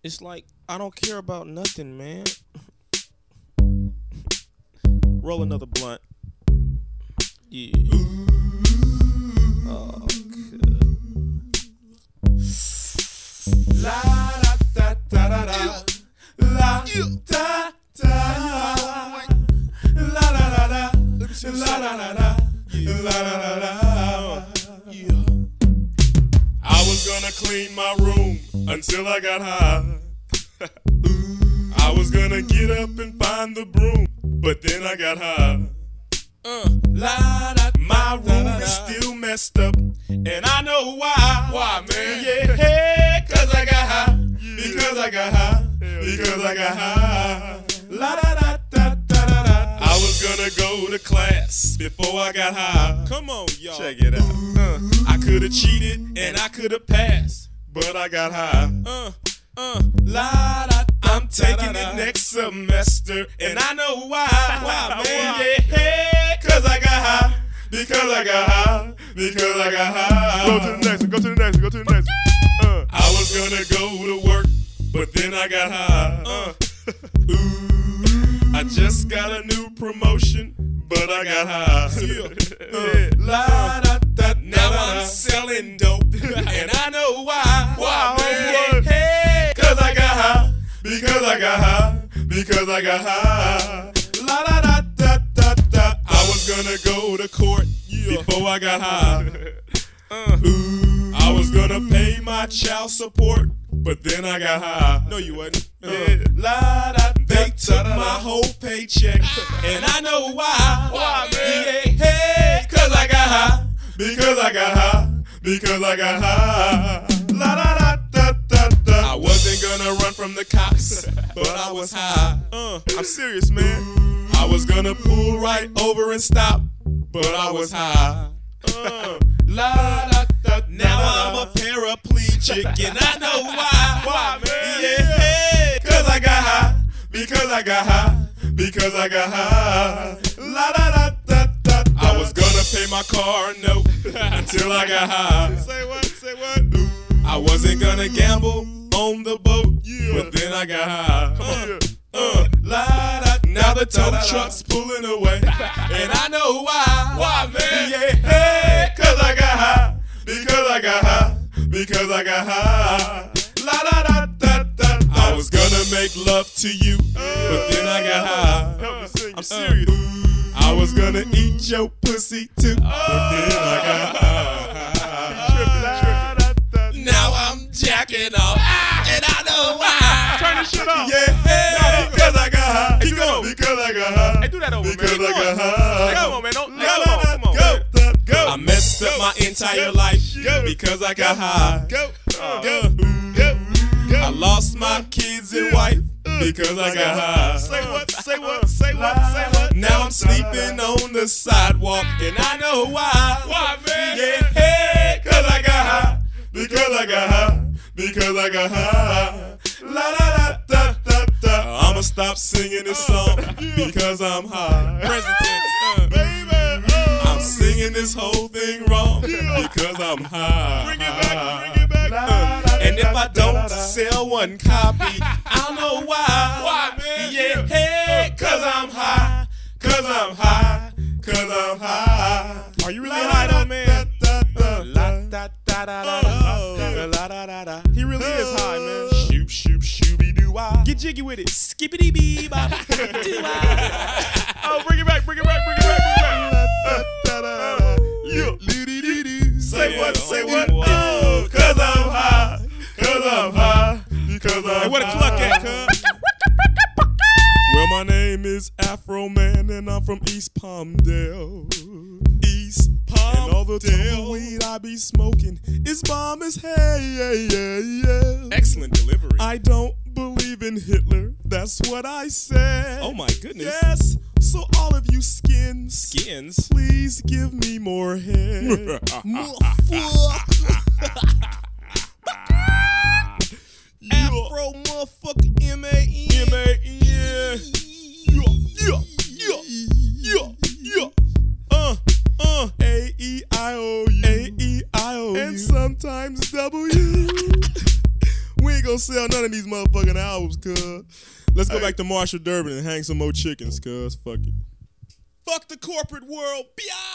It's like I don't care about nothing, man. Roll another blunt. Yeah. Oh, good. La da da da da da. La da da. La da da da. La da da da. La da da da. Yeah. I was gonna clean my room until I got high. I was gonna get up and find the broom, but then I got high. My room is still messed up, and I know why. Why, man? Yeah, cause I got high. Because I got high. Because I got high. La da da da da da da. I was gonna go to class before I got high. Come on, y'all. Check it out. I could've cheated and I could've passed, but I got high. La da. I'm taking it next semester, and I know why. Why, man? Yeah, cause I got high. Because I got high. Because I got high. Go to the next one. Go to the next one. Go to the next one. I was gonna go to work, but then I got high. I just got a new promotion, but I got high. La da da. Now I'm selling dope, and I know why. Why, man? Hey, cause I got high. Because I got high. Because I got high. La da da da da da. I was gonna go to court before I got high. I was gonna pay my child support, but then I got high. No, you wasn't. La da. They took my whole paycheck, and I know why. Why, man? Yeah, hey, cause I got high. Because I got high. Because I got high. La da da da da da. I wasn't gonna run from the cops, but I was high. I'm serious, man. I was gonna pull right over and stop, but I was high. La da da. Now I'm a paraplegic, and I know why. Why, man? Yeah, cause I got high. Because I got high. Because I got high. La da da da da. I was gonna pay my car note until I got high. Say what? Say what? I wasn't gonna gamble on the boat, but then I got high. La da. Now the tow truck's pulling away, and I know why. Why, man? Yeah, hey, cause I got high. Because I got high. Because I got high. La da da da da. I was gonna make love to you, but then I got high. Help me sing. I'm serious. I was gonna eat your pussy too, but then I got high. Now I'm jacking off, and I know why. Turn this shit off. Yeah, hey, because I got high. Keep going. Because I got high. Hey, do that over, Because man. I got high. Come on, man. Don't. La, Come la, on. la, Come on. go, Man. go. I messed up my entire life because I got high. I lost my kids and wife because I got high. Say what? Say what? Say what? Say what? Now I'm sleeping on the sidewalk, and I know why. Why, man? Yeah, hey, cause I got high. Because I got high. Because I got high. La da da da da da. I'ma stop singing this song because I'm high. Present tense. Baby, I'm singing this whole thing wrong because I'm high. Bring it back. Bring it back. And if I don't sell one copy, I'll know why. Why, man? Yeah, hey, cause I'm high. Cause I'm high. Cause I'm high. Are you really high though, man? La da da da da da. La da da da. He really is high, man. Shoop, shoop, shooby doo wah. Get jiggy with it. Skippity bee bop. Oh, bring it back. Bring it back. Bring it back. Bring it back. Yeah. Say what? Say what? Whoa. Oh, cause I'm high. Cause I'm high. Because I'm Hey, where the high. cluck at, cuz? Well, my name is Afro Man, and I'm from East Palmdale. East Palmdale. And all the tumbleweed I be smoking is bomb as hell. Excellent delivery. I don't believe in Hitler. That's what I said. Oh my goodness. Yes. So all of you skins, Skins. please give me more head. Afro motherfucker M-A-N. M-A-N. A-E-I-O-U. A-E-I-O-U. And sometimes W. We gon' gonna sell none of these motherfucking albums, cuz. Let's go back to Marshall Durbin and hang some more chickens, cuz. Fuck it. Fuck the corporate world. Bia!